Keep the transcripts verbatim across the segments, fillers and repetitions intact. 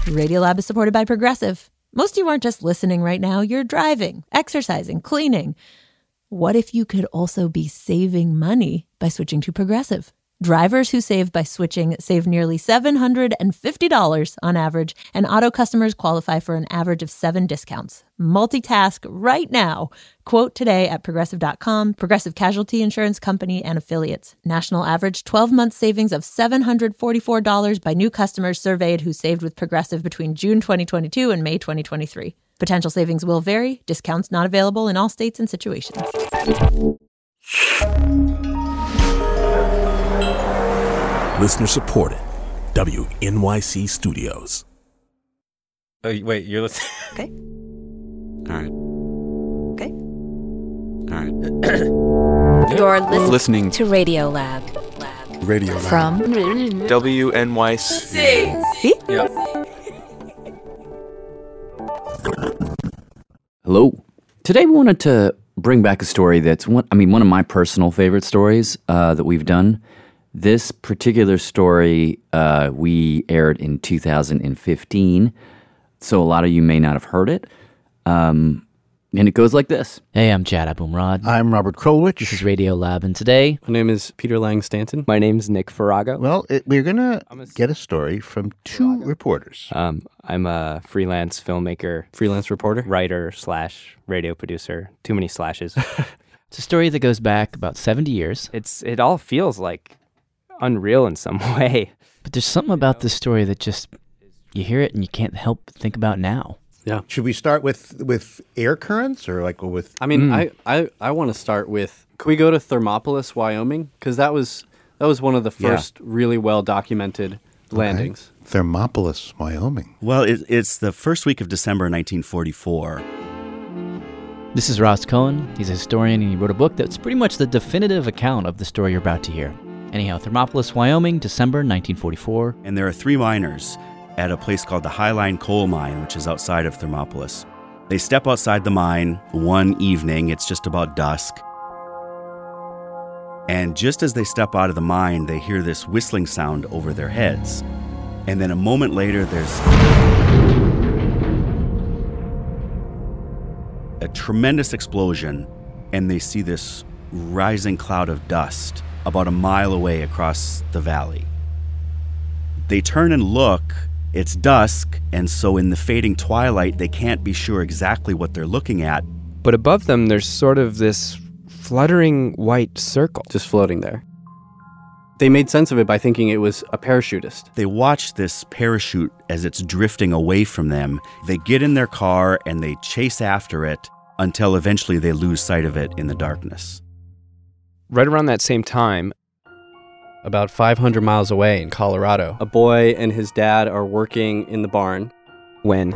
Radiolab is supported by Progressive. Most of you aren't just listening right now. You're driving, exercising, cleaning. What if you could also be saving money by switching to Progressive? Drivers who save by switching save nearly seven hundred fifty dollars on average, and auto customers qualify for an average of seven discounts. Multitask right now. Quote today at progressive dot com. Progressive Casualty Insurance Company and Affiliates. National average twelve-month savings of seven hundred forty-four dollars by new customers surveyed who saved with Progressive between June twenty twenty-two and May twenty twenty-three. Potential savings will vary. Discounts not available in all states and situations. Listener supported. W N Y C Studios. Oh, wait, you're listening? Okay. All right. Okay. All right. You're listening, Listening to Radiolab. Lab. Radio Lab. From W N Y C. See? Yeah. Hello. Today we wanted to bring back a story that's one, I mean, one of my personal favorite stories uh, that we've done. This particular story uh, we aired in two thousand fifteen, so a lot of you may not have heard it. Um, and it goes like this. Hey, I'm Chad Abumrad. I'm Robert Krulwich. This is Radiolab, and today... My name is Peter Lang Stanton. My name's Nick Farrago. Well, it, we're going to get a story from two reporters. Um, I'm a freelance filmmaker, Freelance reporter. writer slash radio producer. Too many slashes. It's a story that goes back about seventy years. It's it all feels like unreal in some way. But there's something about this story that just, you hear it and you can't help but think about now. Yeah. Should we start with with air currents or like with? I mean, I, I, I want to start with, can we go to Thermopolis, Wyoming? Because that was that was one of the first yeah. really well documented landings. Okay. Thermopolis, Wyoming. Well, it, it's the first week of December nineteen forty-four. This is Ross Cohen. He's a historian and he wrote a book that's pretty much the definitive account of the story you're about to hear. Anyhow, Thermopolis, Wyoming, December nineteen forty-four. And there are three miners at a place called the Highline Coal Mine, which is outside of Thermopolis. They step outside the mine one evening. It's just about dusk. And just as they step out of the mine, they hear this whistling sound over their heads. And then a moment later, there's a tremendous explosion, and they see this rising cloud of dust about a mile away across the valley. They turn and look. It's dusk, and so in the fading twilight, they can't be sure exactly what they're looking at. But above them, there's sort of this fluttering white circle. Just floating there. They made sense of it by thinking it was a parachutist. They watch this parachute as it's drifting away from them. They get in their car and they chase after it until eventually they lose sight of it in the darkness. Right around that same time, about five hundred miles away in Colorado, a boy and his dad are working in the barn when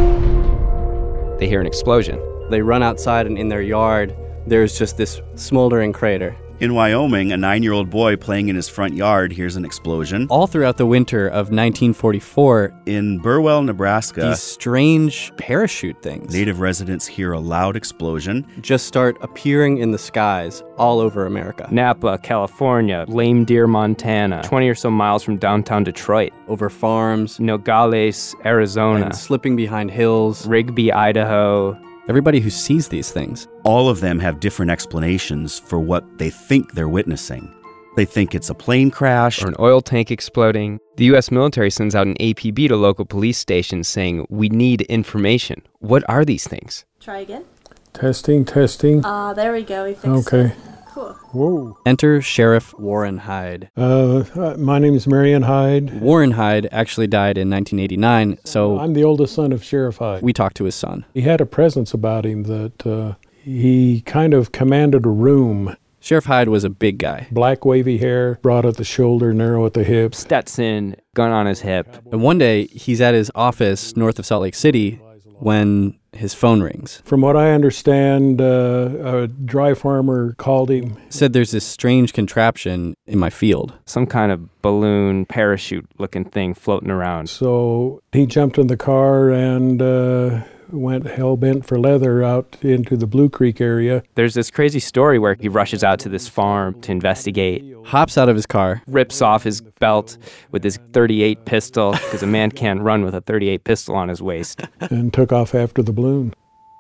they hear an explosion. They run outside, and in their yard, there's just this smoldering crater. In Wyoming, a nine-year-old boy playing in his front yard hears an explosion. All throughout the winter of nineteen forty-four, in Burwell, Nebraska, these strange parachute things, native residents hear a loud explosion, just start appearing in the skies all over America. Napa, California, Lame Deer, Montana, twenty or so miles from downtown Detroit. Over farms, Nogales, Arizona, and slipping behind hills, Rigby, Idaho. Everybody who sees these things, all of them have different explanations for what they think they're witnessing. They think it's a plane crash or an oil tank exploding. The U S military sends out an A P B to local police stations saying, we need information. What are these things? Try again. Testing, testing. Ah, uh, there we go. We fixed okay. it. Cool. Whoa. Enter Sheriff Warren Hyde. Uh, uh, my name is Marion Hyde. Warren Hyde actually died in nineteen eighty-nine, so... I'm the oldest son of Sheriff Hyde. We talked to his son. He had a presence about him that uh, he kind of commanded a room. Sheriff Hyde was a big guy. Black wavy hair, broad at the shoulder, narrow at the hips. Stetson, gun on his hip. And one day, he's at his office north of Salt Lake City when his phone rings. From what I understand, uh, a dry farmer called him. Said there's this strange contraption in my field. Some kind of balloon parachute-looking thing floating around. So he jumped in the car and uh, went hell-bent for leather out into the Blue Creek area. There's this crazy story where he rushes out to this farm to investigate. Hops out of his car. Rips off his belt with his thirty-eight pistol, because a man can't run with a thirty-eight pistol on his waist. And took off after the balloon.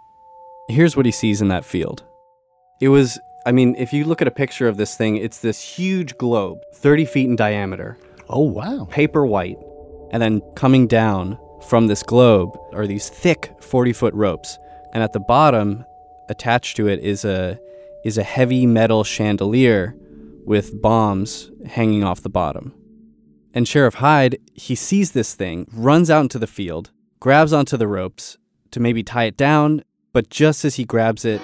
Here's what he sees in that field. It was, I mean, if you look at a picture of this thing, it's this huge globe, thirty feet in diameter. Oh, wow. Paper white. And then coming down from this globe are these thick forty-foot ropes. And at the bottom, attached to it, is a is a heavy metal chandelier with bombs hanging off the bottom. And Sheriff Hyde, he sees this thing, runs out into the field, grabs onto the ropes to maybe tie it down, but just as he grabs it,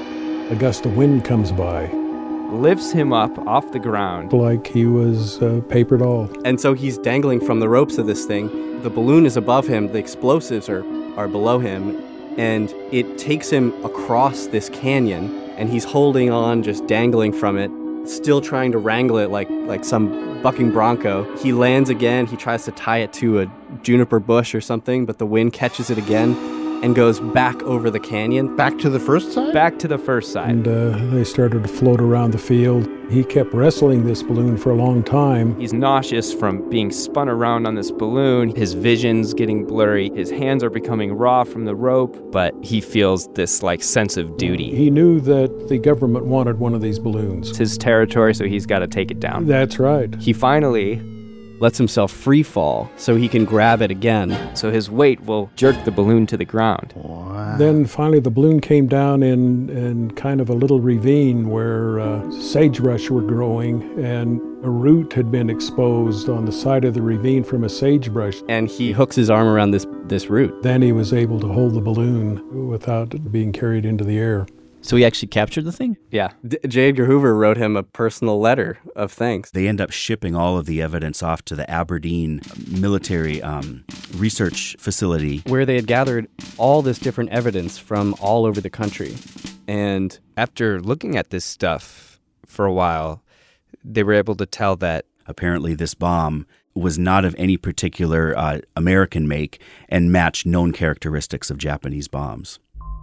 a gust of wind comes by. Lifts him up off the ground. Like he was a paper doll. And so he's dangling from the ropes of this thing. The balloon is above him, the explosives are, are below him, and it takes him across this canyon, and he's holding on, just dangling from it, still trying to wrangle it like, like some bucking bronco. He lands again, he tries to tie it to a juniper bush or something, but the wind catches it again and goes back over the canyon. Back to the first side? Back to the first side. And uh, they started to float around the field. He kept wrestling this balloon for a long time. He's nauseous from being spun around on this balloon. His vision's getting blurry. His hands are becoming raw from the rope, but he feels this like sense of duty. He knew that the government wanted one of these balloons. It's his territory, so he's got to take it down. That's right. He finally lets himself free fall so he can grab it again. So his weight will jerk the balloon to the ground. Wow. Then finally the balloon came down in, in kind of a little ravine where uh, sagebrush were growing, and a root had been exposed on the side of the ravine from a sagebrush. And he hooks his arm around this, this root. Then he was able to hold the balloon without it being carried into the air. So he actually captured the thing? Yeah. D- J. Edgar Hoover wrote him a personal letter of thanks. They end up shipping all of the evidence off to the Aberdeen military um, research facility, where they had gathered all this different evidence from all over the country. And after looking at this stuff for a while, they were able to tell that apparently this bomb was not of any particular uh, American make and matched known characteristics of Japanese bombs.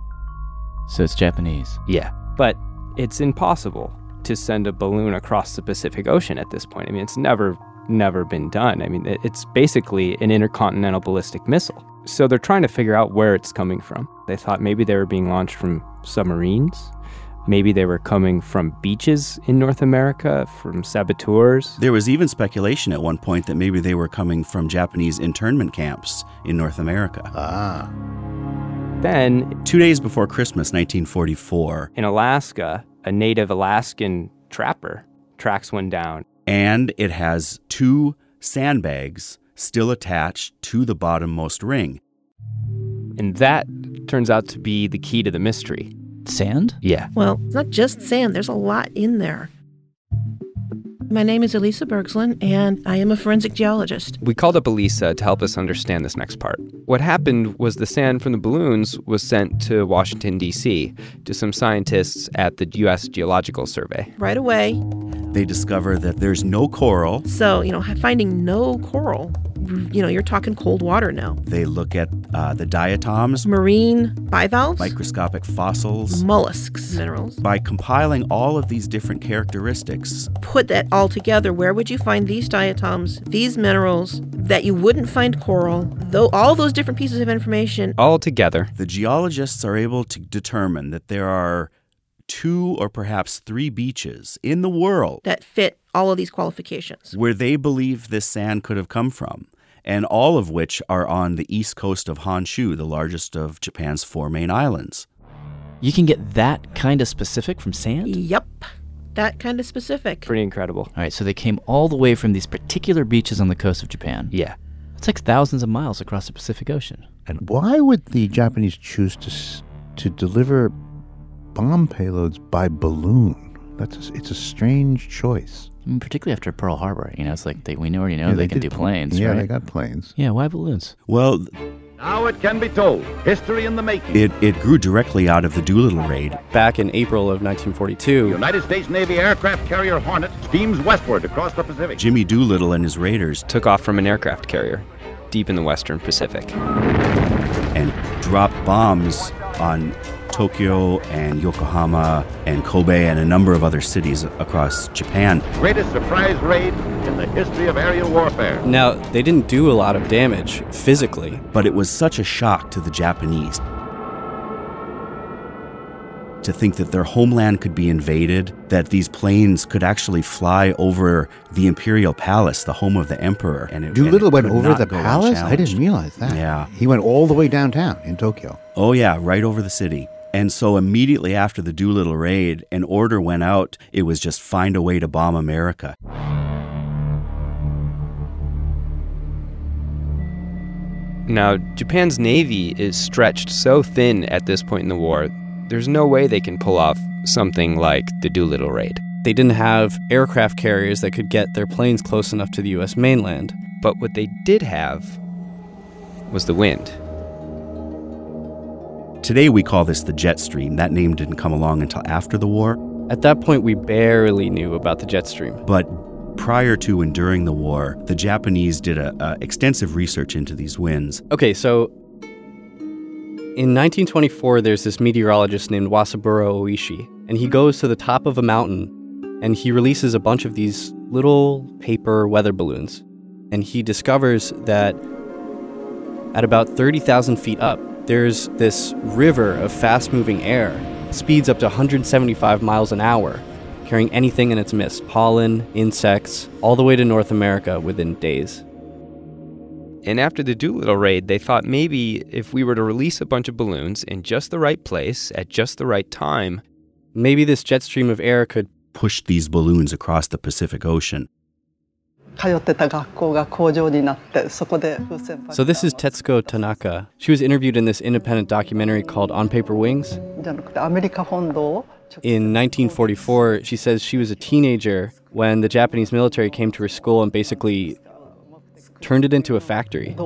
So it's Japanese. Yeah, but it's impossible to send a balloon across the Pacific Ocean at this point. I mean, it's never, never been done. I mean, it's basically an intercontinental ballistic missile. So they're trying to figure out where it's coming from. They thought maybe they were being launched from submarines. Maybe they were coming from beaches in North America, from saboteurs. There was even speculation at one point that maybe they were coming from Japanese internment camps in North America. Ah. Then, two days before Christmas, nineteen forty-four, in Alaska, a native Alaskan trapper tracks one down. And it has two sandbags still attached to the bottommost ring. And that turns out to be the key to the mystery. Sand? Yeah. Well, it's not just sand. There's a lot in there. My name is Elisa Bergslin, and I am a forensic geologist. We called up Elisa to help us understand this next part. What happened was the sand from the balloons was sent to Washington, D C to some scientists at the U S Geological Survey. Right away. They discover that there's no coral. So, you know, finding no coral, you know, you're talking cold water now. They look at uh, the diatoms, marine bivalves, microscopic fossils, mollusks, minerals. By compiling all of these different characteristics, put that all together, where would you find these diatoms, these minerals, that you wouldn't find coral, though all those different pieces of information all together? The geologists are able to determine that there are two or perhaps three beaches in the world that fit all of these qualifications, where they believe this sand could have come from, and all of which are on the east coast of Honshu, the largest of Japan's four main islands. You can get that kind of specific from sand? Yep, that kind of specific. Pretty incredible. All right, so they came all the way from these particular beaches on the coast of Japan. Yeah. It's like thousands of miles across the Pacific Ocean. And why would the Japanese choose to to deliver bomb payloads by balloon? That's a, it's a strange choice. I mean, particularly after Pearl Harbor, you know, it's like they, we already know yeah, they, they can do pl- planes, yeah, right? they got planes. Yeah, why balloons? Well, now it can be told. History in the making. It it grew directly out of the Doolittle raid. Back in April of nineteen forty-two, the United States Navy aircraft carrier Hornet steams westward across the Pacific. Jimmy Doolittle and his raiders took off from an aircraft carrier deep in the western Pacific and dropped bombs on Tokyo and Yokohama and Kobe and a number of other cities across Japan. Greatest surprise raid in the history of aerial warfare. Now, they didn't do a lot of damage physically, but it was such a shock to the Japanese to think that their homeland could be invaded, that these planes could actually fly over the imperial palace, the home of the emperor. And it, Doolittle and it went over not the go palace? I unchallenged. didn't realize that. Yeah. He went all the way downtown in Tokyo. Oh, yeah, right over the city. And so immediately after the Doolittle raid, an order went out. It was just find a way to bomb America. Now, Japan's navy is stretched so thin at this point in the war, there's no way they can pull off something like the Doolittle raid. They didn't have aircraft carriers that could get their planes close enough to the U S mainland. But what they did have was the wind. Today we call this the jet stream. That name didn't come along until after the war. At that point, we barely knew about the jet stream. But prior to and during the war, the Japanese did a, a extensive research into these winds. Okay, so in nineteen twenty-four, there's this meteorologist named Wasaburo Oishi, and he goes to the top of a mountain, and he releases a bunch of these little paper weather balloons. And he discovers that at about thirty thousand feet up, there's this river of fast-moving air, speeds up to one hundred seventy-five miles an hour, carrying anything in its midst, pollen, insects, all the way to North America within days. And after the Doolittle raid, they thought maybe if we were to release a bunch of balloons in just the right place, at just the right time, maybe this jet stream of air could push these balloons across the Pacific Ocean. So this is Tetsuko Tanaka. She was interviewed in this independent documentary called On Paper Wings. In nineteen forty-four, she says she was a teenager when the Japanese military came to her school and basically turned it into a factory.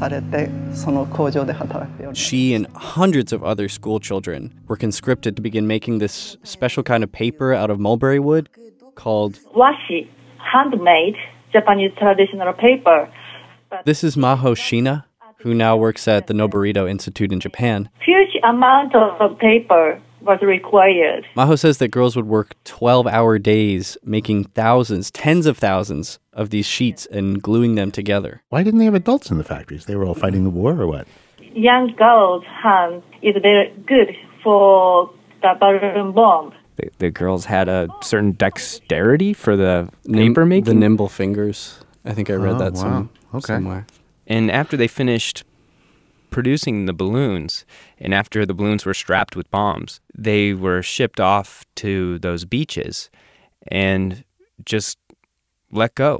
She and hundreds of other school children were conscripted to begin making this special kind of paper out of mulberry wood called washi, handmade Japanese traditional paper. This is Maho Shina, who now works at the Noborito Institute in Japan. Huge amount of paper was required. Maho says that girls would work twelve-hour days making thousands, tens of thousands of these sheets and gluing them together. Why didn't they have adults in the factories? They were all fighting the war or what? Young girls' hand is very good for the balloon bomb. The, the girls had a certain dexterity for the paper making? The nimble fingers. I think I read oh, that wow. some, okay. somewhere. And after they finished producing the balloons, and after the balloons were strapped with bombs, they were shipped off to those beaches and just let go.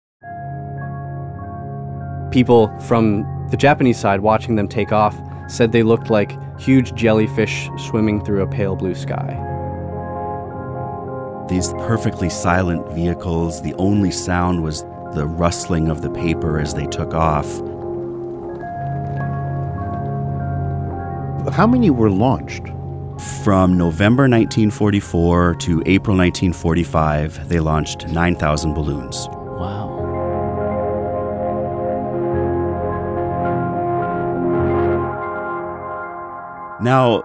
People from the Japanese side watching them take off said they looked like huge jellyfish swimming through a pale blue sky. These perfectly silent vehicles, the only sound was the rustling of the paper as they took off. How many were launched? From November nineteen forty-four to April nineteen forty-five, they launched nine thousand balloons. Wow. Now,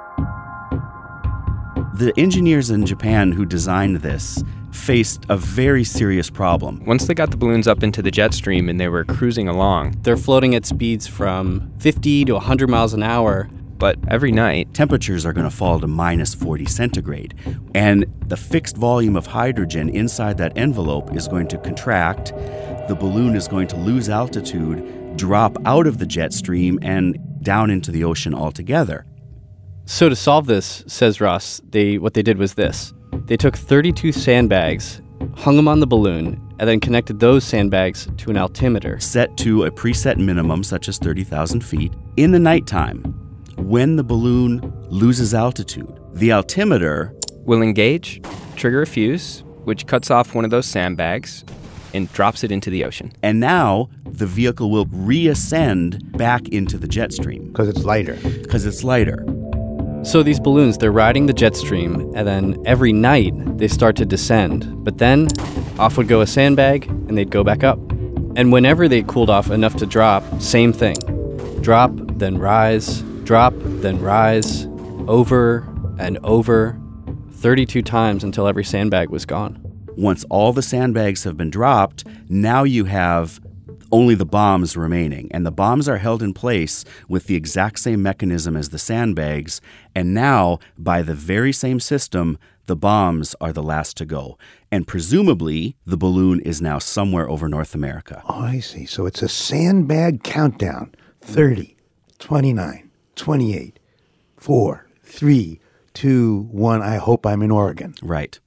the engineers in Japan who designed this faced a very serious problem. Once they got the balloons up into the jet stream and they were cruising along, they're floating at speeds from fifty to one hundred miles an hour. But every night, temperatures are going to fall to minus forty centigrade. And the fixed volume of hydrogen inside that envelope is going to contract. The balloon is going to lose altitude, drop out of the jet stream, and down into the ocean altogether. So to solve this, says Ross, they what they did was this. They took thirty-two sandbags, hung them on the balloon, and then connected those sandbags to an altimeter. Set to a preset minimum, such as thirty thousand feet. In the nighttime, when the balloon loses altitude, the altimeter will engage, trigger a fuse, which cuts off one of those sandbags and drops it into the ocean. And now the vehicle will reascend back into the jet stream. Because it's lighter. Because it's lighter. So these balloons, they're riding the jet stream, and then every night they start to descend. But then off would go a sandbag, and they'd go back up. And whenever they cooled off enough to drop, same thing. Drop, then rise, drop, then rise, over and over, thirty-two times until every sandbag was gone. Once all the sandbags have been dropped, now you have only the bombs remaining. And the bombs are held in place with the exact same mechanism as the sandbags. And now, by the very same system, the bombs are the last to go. And presumably, the balloon is now somewhere over North America. Oh, I see. So it's a sandbag countdown. thirty, twenty-nine, twenty-eight, four, three, two, one. I hope I'm in Oregon. Right.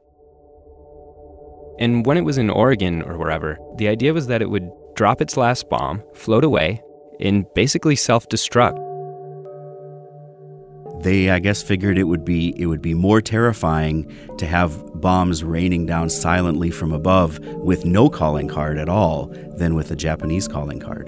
And when it was in Oregon or wherever, the idea was that it would drop its last bomb, float away, and basically self-destruct. They, I guess, figured it would be it would be more terrifying to have bombs raining down silently from above with no calling card at all than with a Japanese calling card.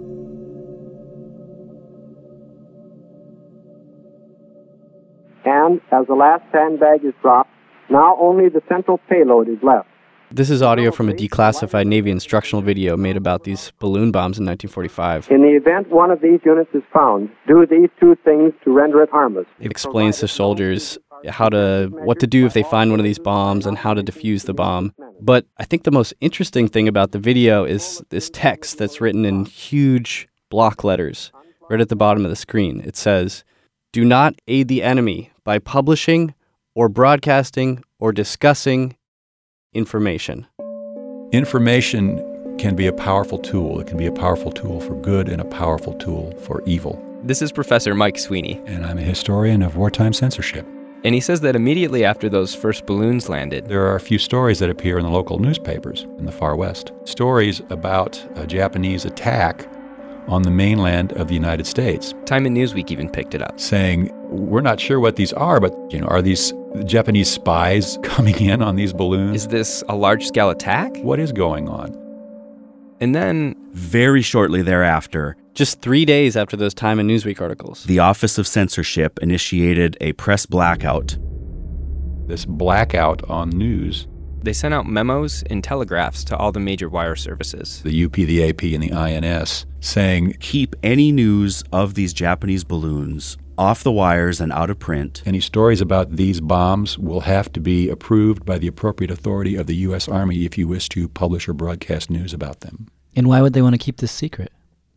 And as the last sandbag is dropped, now only the central payload is left. This is audio from a declassified Navy instructional video made about these balloon bombs in nineteen forty-five. In the event one of these units is found, do these two things to render it harmless. It explains to soldiers how to, what to do if they find one of these bombs and how to defuse the bomb. But I think the most interesting thing about the video is this text that's written in huge block letters right at the bottom of the screen. It says, "Do not aid the enemy by publishing or broadcasting or discussing information." Information can be a powerful tool. It can be a powerful tool for good and a powerful tool for evil. This is Professor Mike Sweeney. And I'm a historian of wartime censorship. And he says that immediately after those first balloons landed, there are a few stories that appear in the local newspapers in the far west. Stories about a Japanese attack on the mainland of the United States. Time and Newsweek even picked it up, saying, we're not sure what these are, but, you know, are these Japanese spies coming in on these balloons? Is this a large-scale attack? What is going on? And then, very shortly thereafter, just three days after those Time and Newsweek articles, the Office of Censorship initiated a press blackout. This blackout on news. They sent out memos and telegraphs to all the major wire services. The U P, the A P, and the I N S, saying, keep any news of these Japanese balloons off the wires and out of print. Any stories about these bombs will have to be approved by the appropriate authority of the U S Army if you wish to publish or broadcast news about them. And why would they want to keep this secret?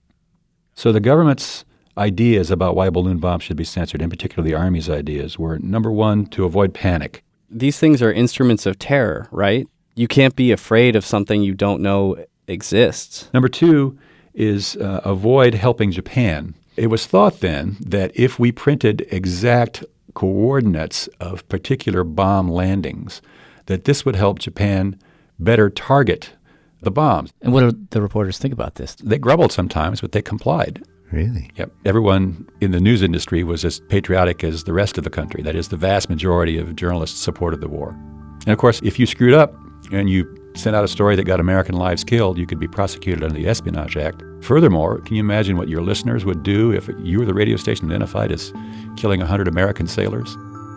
So the government's ideas about why balloon bombs should be censored, in particular the Army's ideas, were, number one, to avoid panic. These things are instruments of terror, right? You can't be afraid of something you don't know exists. Number two is uh, avoid helping Japan. It was thought then that if we printed exact coordinates of particular bomb landings, that this would help Japan better target the bombs. And what do the reporters think about this? They grumbled sometimes, but they complied. Really? Yep. Everyone in the news industry was as patriotic as the rest of the country. That is, the vast majority of journalists supported the war. And of course, if you screwed up and you sent out a story that got American lives killed, you could be prosecuted under the Espionage Act. Furthermore, can you imagine what your listeners would do if you were the radio station identified as killing one hundred American sailors?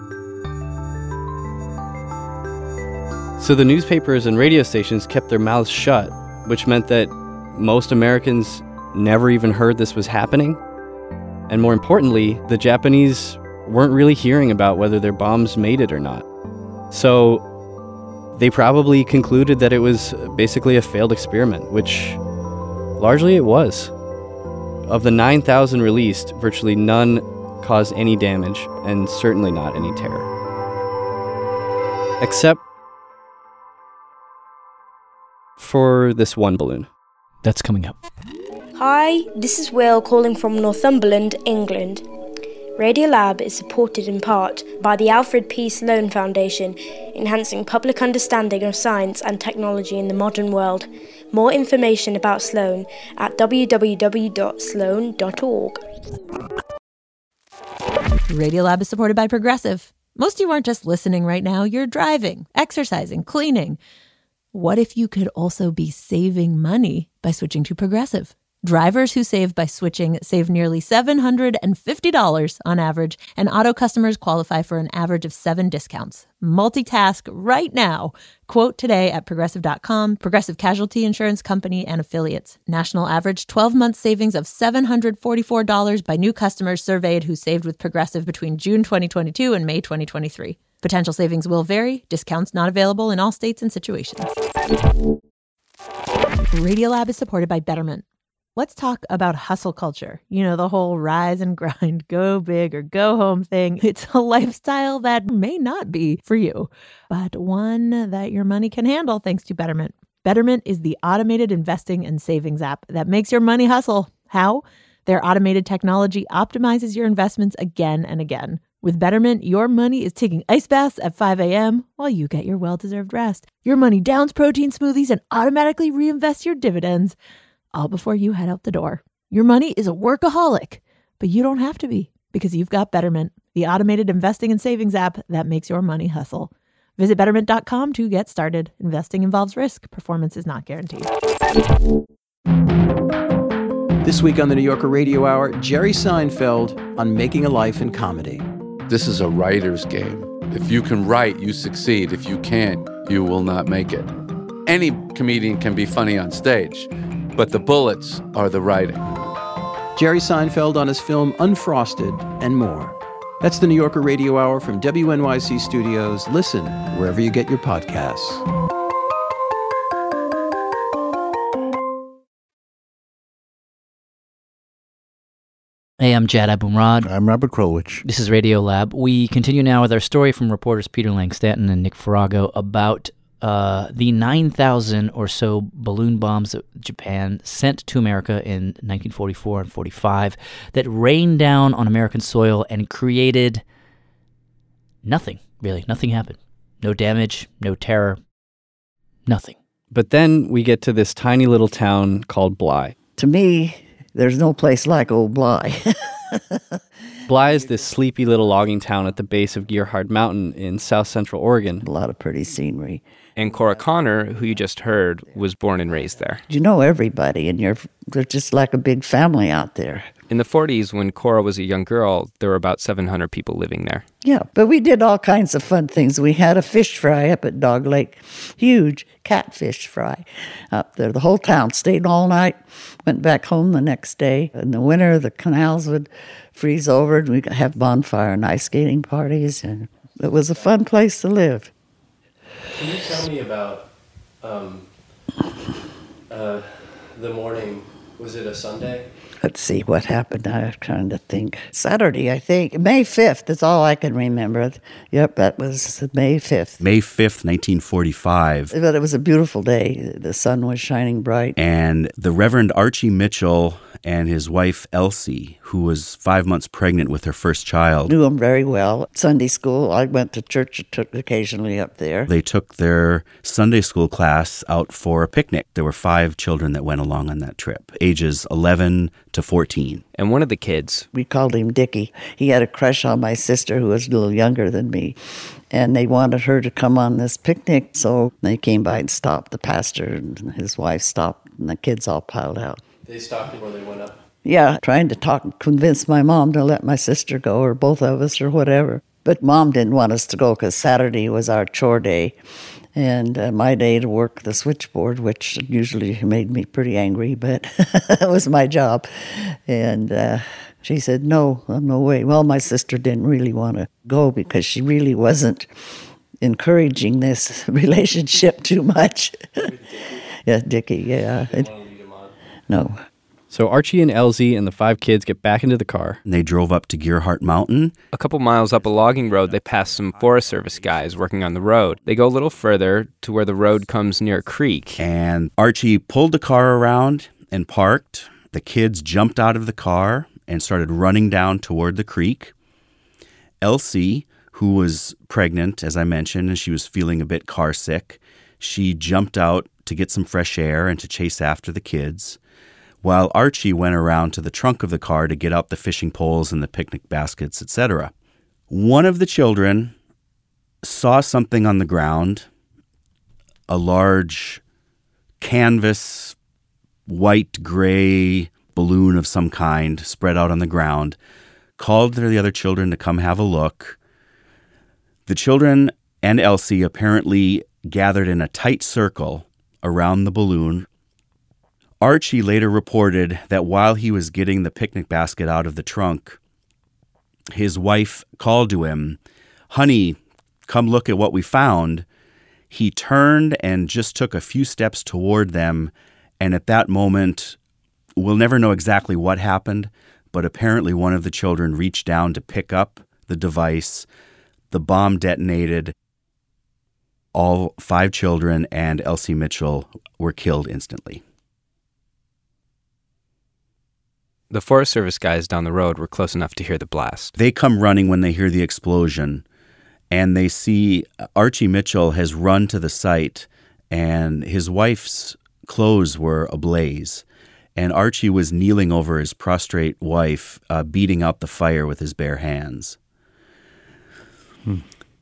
So the newspapers and radio stations kept their mouths shut, which meant that most Americans never even heard this was happening. And more importantly, the Japanese weren't really hearing about whether their bombs made it or not. So they probably concluded that it was basically a failed experiment, which largely it was. Of the nine thousand released, virtually none caused any damage, and certainly not any terror. Except for this one balloon. That's coming up. Hi, this is Will calling from Northumberland, England. Radiolab is supported in part by the Alfred P. Sloan Foundation, enhancing public understanding of science and technology in the modern world. More information about Sloan at w w w dot sloan dot org. Radiolab is supported by Progressive. Most of you aren't just listening right now, you're driving, exercising, cleaning. What if you could also be saving money by switching to Progressive? Drivers who save by switching save nearly seven hundred fifty dollars on average, and auto customers qualify for an average of seven discounts. Multitask right now. Quote today at progressive dot com. Progressive Casualty Insurance Company and Affiliates. National average twelve-month savings of seven hundred forty-four dollars by new customers surveyed who saved with Progressive between June twenty twenty-two and May twenty twenty-three. Potential savings will vary. Discounts not available in all states and situations. Radiolab is supported by Betterment. Let's talk about hustle culture. You know, the whole rise and grind, go big or go home thing. It's a lifestyle that may not be for you, but one that your money can handle thanks to Betterment. Betterment is the automated investing and savings app that makes your money hustle. How? Their automated technology optimizes your investments again and again. With Betterment, your money is taking ice baths at five a.m. while you get your well-deserved rest. Your money downs protein smoothies and automatically reinvests your dividends, all before you head out the door. Your money is a workaholic, but you don't have to be, because you've got Betterment, the automated investing and savings app that makes your money hustle. Visit betterment dot com to get started. Investing involves risk. Performance is not guaranteed. This week on the New Yorker Radio Hour, Jerry Seinfeld on making a life in comedy. This is a writer's game. If you can write, you succeed. If you can't, you will not make it. Any comedian can be funny on stage, but the bullets are the writing. Jerry Seinfeld on his film Unfrosted and more. That's the New Yorker Radio Hour from W N Y C Studios. Listen wherever you get your podcasts. Hey, I'm Jad Abumrad. I'm Robert Krulwich. This is Radio Lab. We continue now with our story from reporters Peter Langstanton and Nick Farago about uh, the nine thousand or so balloon bombs that Japan sent to America in nineteen forty-four and forty-five that rained down on American soil and created nothing, really. Nothing happened. No damage, no terror, nothing. But then we get to this tiny little town called Bly. To me, there's no place like old Bly. Bly is this sleepy little logging town at the base of Gerhard Mountain in south central Oregon. A lot of pretty scenery. And Cora Connor, who you just heard, was born and raised there. You know everybody, and you're they're just like a big family out there. In the forties, when Cora was a young girl, there were about seven hundred people living there. Yeah, but we did all kinds of fun things. We had a fish fry up at Dog Lake, huge catfish fry up there. The whole town stayed all night, went back home the next day. In the winter, the canals would freeze over, and we'd have bonfire and ice skating parties, and it was a fun place to live. Can you tell me about um, uh, the morning? Was it a Sunday? Let's see what happened. I'm trying to think. Saturday, I think. May fifth is all I can remember. Yep, that was May fifth. May fifth, nineteen forty-five. But it was a beautiful day. The sun was shining bright. And the Reverend Archie Mitchell and his wife Elsie, who was five months pregnant with her first child. Knew him very well. Sunday school, I went to church occasionally up there. They took their Sunday school class out for a picnic. There were five children that went along on that trip, ages eleven to fourteen. And one of the kids, we called him Dickie. He had a crush on my sister, who was a little younger than me. And they wanted her to come on this picnic, so they came by and stopped. The pastor and his wife stopped, and the kids all piled out. They stopped before they went up? Yeah, trying to talk, convince my mom to let my sister go, or both of us, or whatever. But Mom didn't want us to go because Saturday was our chore day, and uh, my day to work the switchboard, which usually made me pretty angry, but it was my job. And uh, she said, no, no way. Well, my sister didn't really want to go because she really wasn't encouraging this relationship too much. Yeah, Dickie, yeah. No. So Archie and Elsie and the five kids get back into the car. And they drove up to Gerhart Mountain. A couple miles up a logging road, they pass some Forest Service guys working on the road. They go a little further to where the road comes near a creek. And Archie pulled the car around and parked. The kids jumped out of the car and started running down toward the creek. Elsie, who was pregnant, as I mentioned, and she was feeling a bit car sick, she jumped out to get some fresh air and to chase after the kids, while Archie went around to the trunk of the car to get out the fishing poles and the picnic baskets, et cetera. One of the children saw something on the ground, a large canvas white, gray balloon of some kind spread out on the ground, called to the other children to come have a look. The children and Elsie apparently gathered in a tight circle around the balloon. Archie later reported that while he was getting the picnic basket out of the trunk, his wife called to him, "Honey, come look at what we found." He turned and just took a few steps toward them, and at that moment, we'll never know exactly what happened, but apparently one of the children reached down to pick up the device. The bomb detonated. All five children and Elsie Mitchell were killed instantly. The Forest Service guys down the road were close enough to hear the blast. They come running when they hear the explosion, and they see Archie Mitchell has run to the site, and his wife's clothes were ablaze. And Archie was kneeling over his prostrate wife, uh, beating out the fire with his bare hands. Hmm.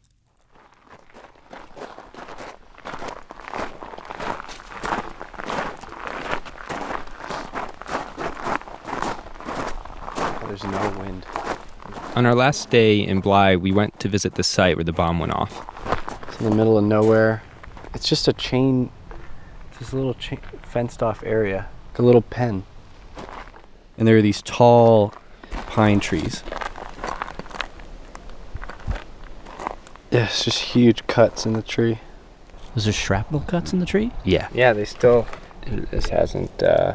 There's no wind. On our last day in Bly, we went to visit the site where the bomb went off. It's in the middle of nowhere. It's just a chain, it's this little chain, fenced-off area, like a little pen. And there are these tall pine trees. Yeah, it's just huge cuts in the tree. Was there shrapnel cuts in the tree? Yeah. Yeah, they still... This hasn't... Uh,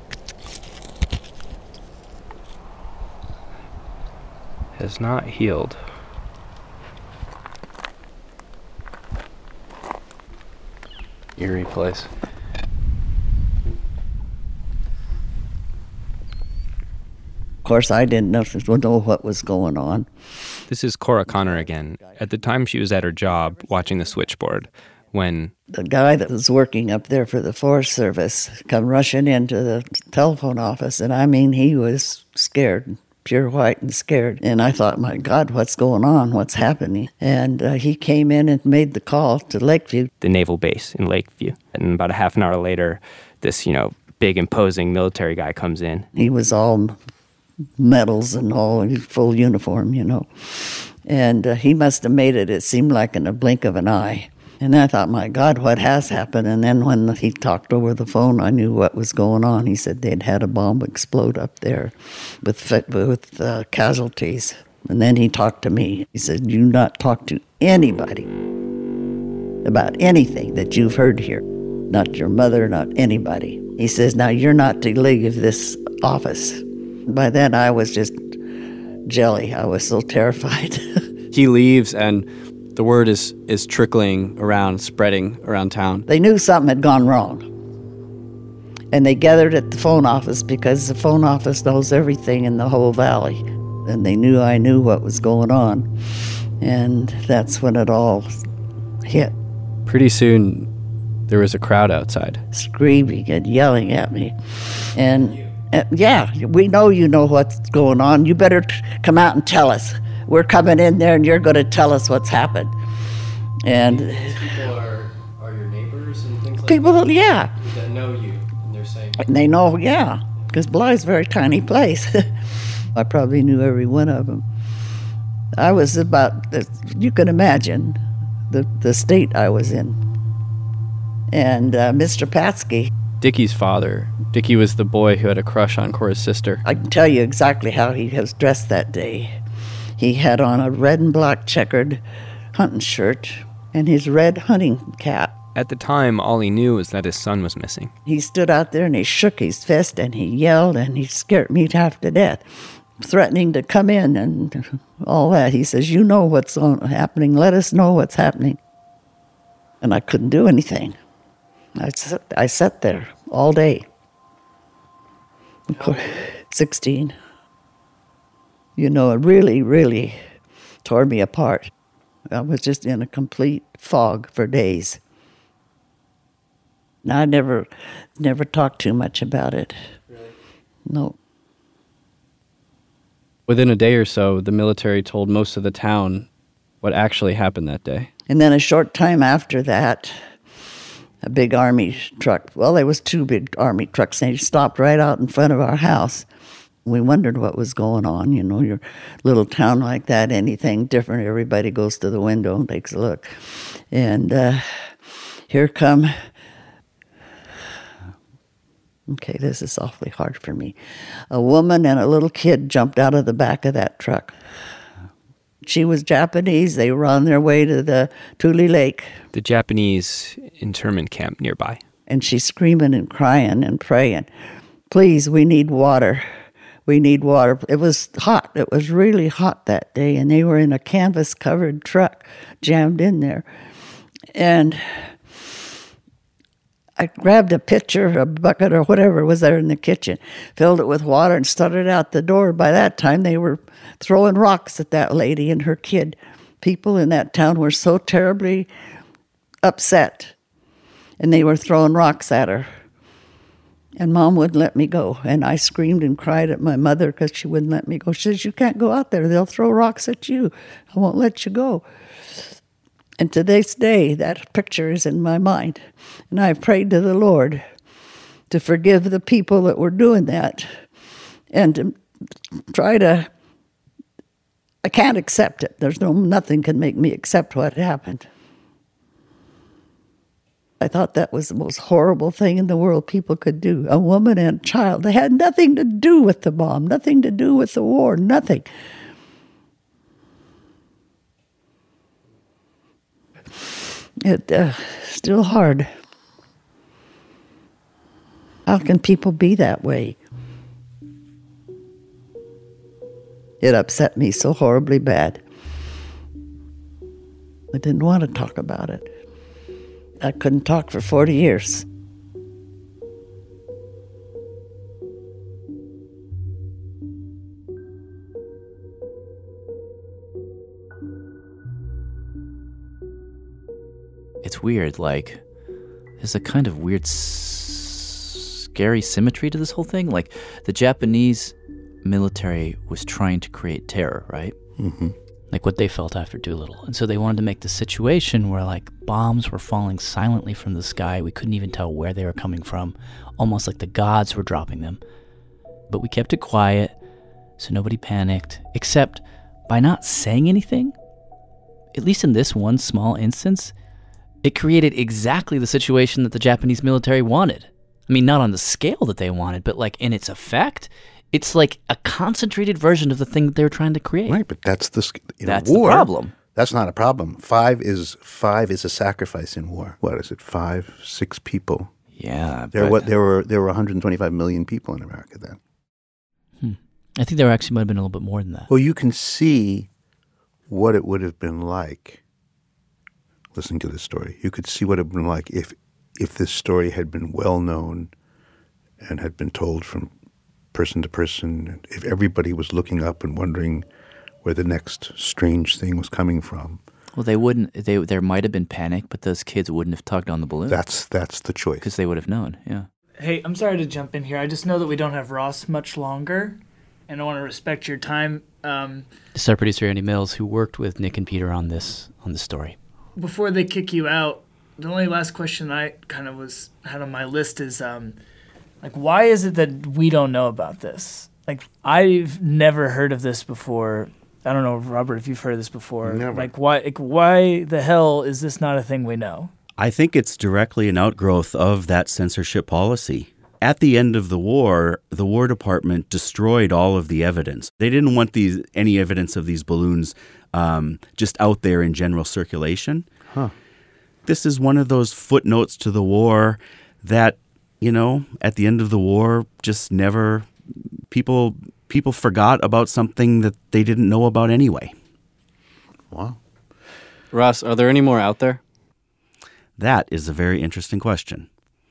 has not healed. Eerie place. Of course, I didn't know, know what was going on. This is Cora Connor again. At the time, she was at her job watching the switchboard when... The guy that was working up there for the Forest Service come rushing into the telephone office, and I mean, he was scared, pure white and scared. And I thought, my God, what's going on? What's happening? And uh, he came in and made the call to Lakeview. The naval base in Lakeview. And about a half an hour later, this, you know, big, imposing military guy comes in. He was all medals and all, in full uniform, you know. And uh, he must have made it, it seemed like in a blink of an eye. And I thought, my God, what has happened? And then when he talked over the phone, I knew what was going on. He said they'd had a bomb explode up there with with uh, casualties. And then he talked to me. He said, "Do not talk to anybody about anything that you've heard here. Not your mother, not anybody." He says, "Now you're not to leave this office." By then, I was just jelly. I was so terrified. He leaves, and the word is, is trickling around, spreading around town. They knew something had gone wrong. And they gathered at the phone office because the phone office knows everything in the whole valley. And they knew I knew what was going on. And that's when it all hit. Pretty soon, there was a crowd outside. Screaming and yelling at me. And uh, yeah, we know you know what's going on. You better t- come out and tell us. We're coming in there and you're going to tell us what's happened. And these people are, are your neighbors and things like people, that? Yeah. That know you, and they're saying... And they know, yeah, because Bly's a very tiny place. I probably knew every one of them. I was about, you can imagine, the, the state I was in. And uh, Mister Patsky... Dickie's father. Dickie was the boy who had a crush on Cora's sister. I can tell you exactly how he was dressed that day. He had on a red and black checkered hunting shirt and his red hunting cap. At the time, all he knew was that his son was missing. He stood out there and he shook his fist and he yelled and he scared me half to death, threatening to come in and all that. He says, "You know what's on, happening. Let us know what's happening." And I couldn't do anything. I sat, I sat there all day. sixteen. You know, it really, really tore me apart. I was just in a complete fog for days. Now, I never, never talked too much about it. Really? No. Within a day or so, the military told most of the town what actually happened that day. And then a short time after that, a big army truck. Well, there was two big army trucks, and they stopped right out in front of our house. We wondered what was going on. You know, your little town like that, anything different, everybody goes to the window and takes a look. And uh, here come, okay, this is awfully hard for me. A woman and a little kid jumped out of the back of that truck. She was Japanese. They were on their way to the Tule Lake. The Japanese internment camp nearby. And she's screaming and crying and praying, please, we need water. We need water. It was hot. It was really hot that day, and they were in a canvas-covered truck jammed in there. And I grabbed a pitcher, a bucket, or whatever was there in the kitchen, filled it with water, and started out the door. By that time, they were throwing rocks at that lady and her kid. People in that town were so terribly upset, and they were throwing rocks at her. And Mom wouldn't let me go. And I screamed and cried at my mother because she wouldn't let me go. She says, you can't go out there. They'll throw rocks at you. I won't let you go. And to this day, that picture is in my mind. And I prayed to the Lord to forgive the people that were doing that and to try to, I can't accept it. There's no, nothing can make me accept what happened. I thought that was the most horrible thing in the world people could do. A woman and a child. They had nothing to do with the bomb, nothing to do with the war, nothing. It's uh, still hard. How can people be that way? It upset me so horribly bad. I didn't want to talk about it. I couldn't talk for forty years. It's weird, like, there's a kind of weird, s- scary symmetry to this whole thing. Like, the Japanese military was trying to create terror, right? Mm-hmm. Like what they felt after Doolittle. And so they wanted to make the situation where, like, bombs were falling silently from the sky. We couldn't even tell where they were coming from, almost like the gods were dropping them. But we kept it quiet, so nobody panicked, except by not saying anything, at least in this one small instance, it created exactly the situation that the Japanese military wanted. I mean, not on the scale that they wanted, but, like, in its effect, it's like a concentrated version of the thing that they were trying to create. Right, but that's the in that's war, the problem. That's not a problem. Five is five is a sacrifice in war. What is it? Five, six people. Yeah, there but, what there were there were one hundred twenty-five million people in America then. Hmm. I think there actually might have been a little bit more than that. Well, you can see what it would have been like. Listening to this story, you could see what it would have been like if if this story had been well known and had been told from person to person, if everybody was looking up and wondering where the next strange thing was coming from. Well, they wouldn't. They there might have been panic, but those kids wouldn't have tugged on the balloon. That's that's the choice because they would have known. Yeah. Hey, I'm sorry to jump in here. I just know that we don't have Ross much longer, and I want to respect your time. Um, this is our producer Andy Mills, who worked with Nick and Peter on this on this story. Before they kick you out, the only last question I kind of was had on my list is. Um, Like, why is it that we don't know about this? Like, I've never heard of this before. I don't know, Robert, if you've heard of this before. Never. Like, why, like, why the hell is this not a thing we know? I think it's directly an outgrowth of that censorship policy. At the end of the war, the War Department destroyed all of the evidence. They didn't want these any evidence of these balloons um, just out there in general circulation. Huh. This is one of those footnotes to the war that, you know, at the end of the war, just never, people people forgot about something that they didn't know about anyway. Wow. Ross, are there any more out there? That is a very interesting question.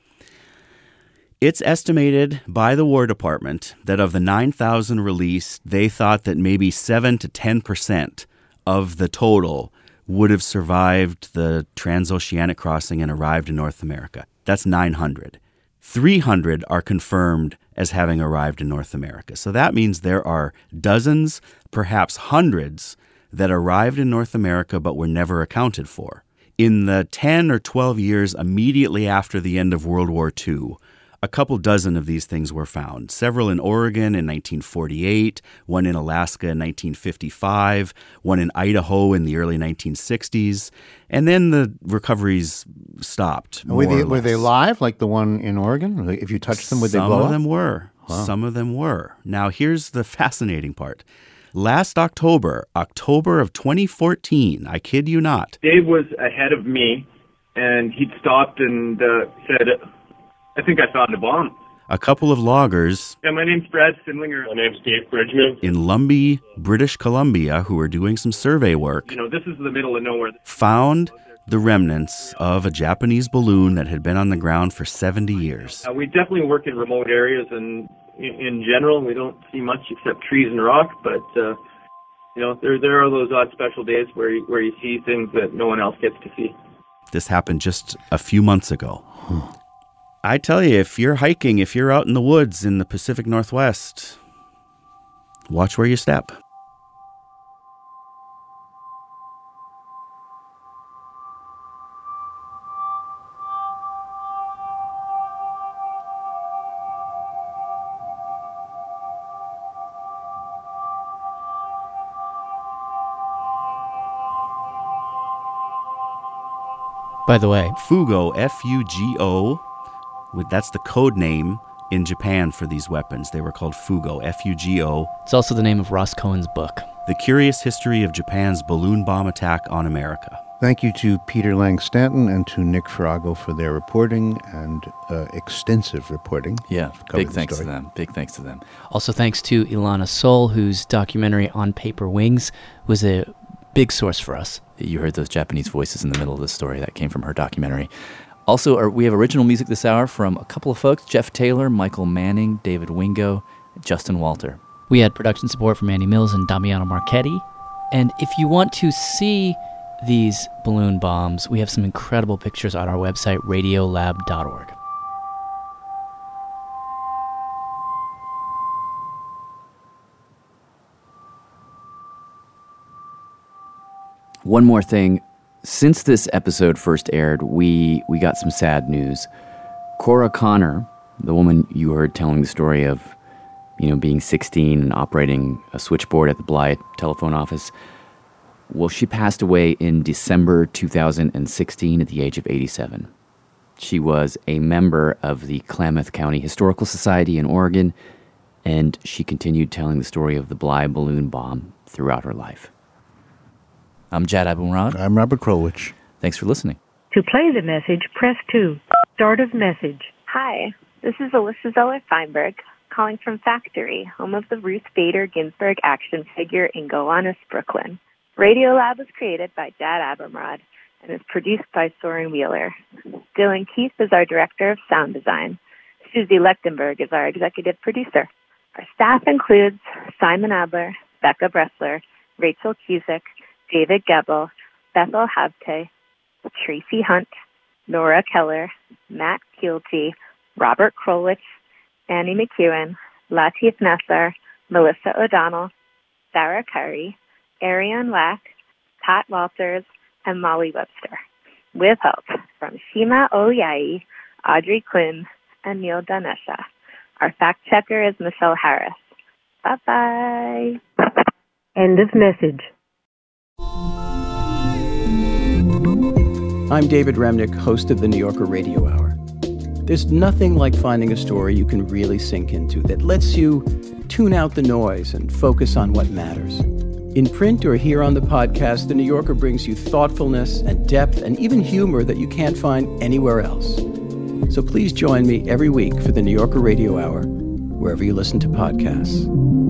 It's estimated by the War Department that of the nine thousand released, they thought that maybe seven to ten percent of the total would have survived the transoceanic crossing and arrived in North America. That's nine hundred. three hundred are confirmed as having arrived in North America. So that means there are dozens, perhaps hundreds, that arrived in North America but were never accounted for. In the ten or twelve years immediately after the end of World War Two, a couple dozen of these things were found, several in Oregon in nineteen forty-eight, one in Alaska in nineteen fifty-five, one in Idaho in the early nineteen sixties, and then the recoveries stopped. Were they, or were they less. live, like the one in Oregon? If you touched them, would they blow up? Some of them were. Wow. Some of them were. Now, here's the fascinating part. Last October, October of twenty fourteen, I kid you not, Dave was ahead of me, and he'd stopped and uh, said, I think I found a bomb. a couple of loggers Yeah, my name's Brad Sindlinger. My name's Dave Bridgman. in Lumbee, British Columbia, who were doing some survey work, You know, this is the middle of nowhere. found the remnants of a Japanese balloon that had been on the ground for seventy years. Uh, we definitely work in remote areas, and in, in general, we don't see much except trees and rock, but, uh, you know, there there are those odd special days where you, where you see things that no one else gets to see. This happened just a few months ago. I tell you, if you're hiking, if you're out in the woods in the Pacific Northwest, watch where you step. By the way, Fugo, F U G O, with- that's the code name in Japan for these weapons. They were called Fugo, F U G O. It's also the name of Ross Cohen's book. The Curious History of Japan's Balloon Bomb Attack on America. Thank you to Peter Lang Stanton and to Nick Farago for their reporting and uh, extensive reporting. Yeah, Covering big the thanks story. to them. Big thanks to them. Also, thanks to Ilana Sol, whose documentary On Paper Wings was a big source for us. You heard those Japanese voices in the middle of the story. That came from her documentary. Also, our, we have original music this hour from a couple of folks, Jeff Taylor, Michael Manning, David Wingo, Justin Walter. We had production support from Andy Mills and Damiano Marchetti. And if you want to see these balloon bombs, we have some incredible pictures on our website, radiolab dot org. One more thing. Since this episode first aired, we, we got some sad news. Cora Connor, the woman you heard telling the story of, you know, being sixteen and operating a switchboard at the Blythe telephone office, well, she passed away in December two thousand sixteen at the age of eighty-seven. She was a member of the Klamath County Historical Society in Oregon, and she continued telling the story of the Blythe balloon bomb throughout her life. I'm Jad Abumrad. I'm Robert Krulwich. Thanks for listening. To play the message, press two. Start of message. Hi, this is Alyssa Zeller-Feinberg, calling from Factory, home of the Ruth Bader Ginsburg action figure in Gowanus, Brooklyn. Radiolab was created by Jad Abumrad and is produced by Soren Wheeler. Dylan Keith is our director of sound design. Susie Lechtenberg is our executive producer. Our staff includes Simon Adler, Becca Bressler, Rachel Cusick, David Gebel, Bethel Habte, Tracy Hunt, Nora Keller, Matt Keelty, Robert Krolwich, Annie McEwen, Latif Nassar, Melissa O'Donnell, Sarah Curry, Ariane Lack, Pat Walters, and Molly Webster, with help from Shima Oyai, Audrey Quinn, and Neil Danesha. Our fact checker is Michelle Harris. Bye-bye. End of message. I'm David Remnick, host of the New Yorker Radio Hour. There's nothing like finding a story you can really sink into that lets you tune out the noise and focus on what matters. In print or here on the podcast, the New Yorker brings you thoughtfulness and depth and even humor that you can't find anywhere else. So please join me every week for the New Yorker Radio Hour, wherever you listen to podcasts.